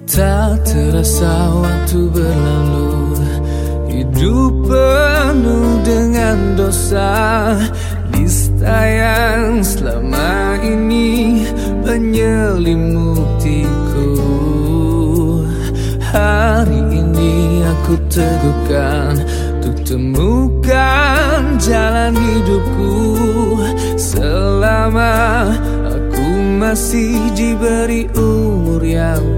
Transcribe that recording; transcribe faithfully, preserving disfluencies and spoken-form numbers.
Tak terasa waktu berlalu, hidup penuh dengan dosa. Nista yang selama ini menyelimutiku, hari ini aku teguhkan untuk temukan jalan hidupku. Selama aku masih diberi umur yang